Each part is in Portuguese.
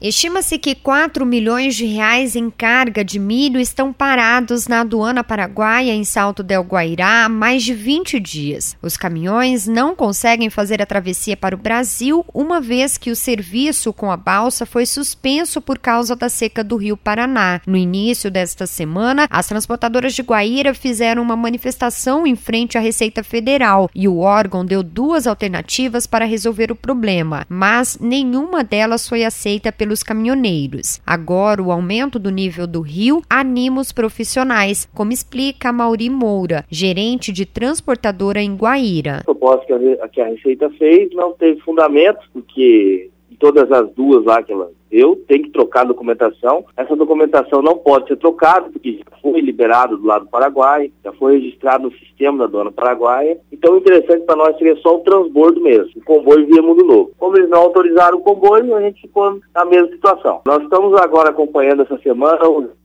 Estima-se que 4 milhões de reais em carga de milho estão parados na aduana paraguaia em Salto del Guairá há mais de 20 dias. Os caminhões não conseguem fazer a travessia para o Brasil, uma vez que o serviço com a balsa foi suspenso por causa da seca do Rio Paraná. No início desta semana, as transportadoras de Guaíra fizeram uma manifestação em frente à Receita Federal e o órgão deu 2 alternativas para resolver o problema, mas nenhuma delas foi aceita pelos caminhoneiros. Agora, o aumento do nível do rio anima os profissionais, como explica Mauri Moura, gerente de transportadora em Guaíra. A proposta que a Receita fez não teve fundamento, porque todas as 2 lá que ela deu, tem que trocar a documentação. Essa documentação não pode ser trocada, porque já foi liberado do lado do Paraguai, já foi registrado no sistema da aduana paraguaia. Então, o interessante para nós seria só o transbordo mesmo, o comboio via Mundo Novo. Como eles não autorizaram o comboio, a gente ficou na mesma situação. Nós estamos agora acompanhando essa semana,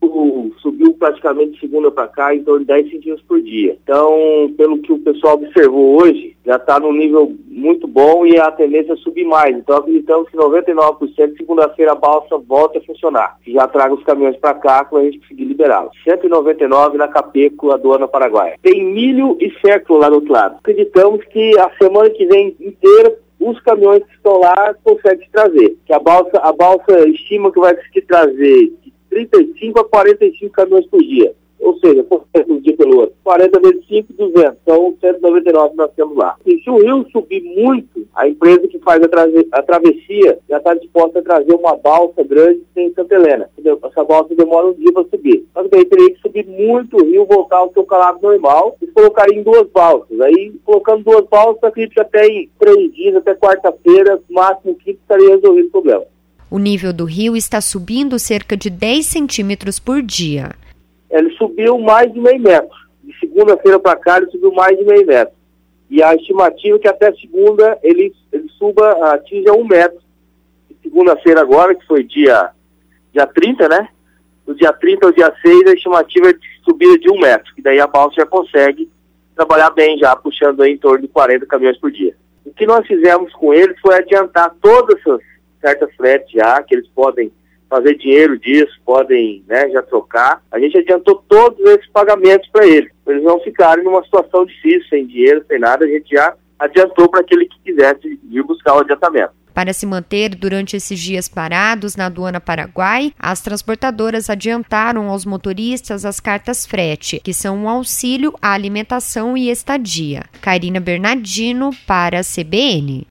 subiu praticamente de segunda para cá em torno de 10 centímetros por dia. Então, pelo que o pessoal observou hoje, já está num nível muito bom e a tendência é subir mais. Então, acreditamos que 99% segunda-feira a balsa volta a funcionar. Já traga os caminhões para cá para a gente conseguir liberá-los. 199 na Capeco, aduana paraguaia. Tem milho e fécula lá do outro lado. Acreditamos que a semana que vem inteira os caminhões que estão lá conseguem trazer. Que a balsa estima que vai conseguir trazer de 35 a 45 caminhões por dia. Ou seja, por um dia pelo outro. 40 vezes 5, 200. Então, 199 nós temos lá. E se o rio subir muito, a empresa que faz a travessia já está disposta a trazer uma balsa grande em Santa Helena. Essa balsa demora um dia para subir. Mas daí teria que subir muito o rio, voltar ao seu calado normal e colocaria em 2 balsas. Aí, colocando 2 balsas, acredito que até em 3 dias, até quarta-feira, máximo quinta, estaria resolvido o problema. O nível do rio está subindo cerca de 10 centímetros por dia. Ele subiu mais de meio metro. De segunda-feira para cá, ele subiu mais de meio metro. E a estimativa é que até segunda ele atinja 1 metro. De segunda-feira agora, que foi dia 30, né? Do dia 30 ao dia 6, a estimativa é de subida de 1 metro. E daí a balsa já consegue trabalhar bem, já puxando aí em torno de 40 caminhões por dia. O que nós fizemos com eles foi adiantar todas essas certas fretes já, que eles podem fazer dinheiro disso, podem, já trocar. A gente adiantou todos esses pagamentos para eles. Eles não ficarem numa situação difícil, sem dinheiro, sem nada. A gente já adiantou para aquele que quisesse ir buscar o adiantamento. Para se manter durante esses dias parados na aduana Paraguai, as transportadoras adiantaram aos motoristas as cartas frete, que são um auxílio à alimentação e estadia. Karina Bernardino para a CBN.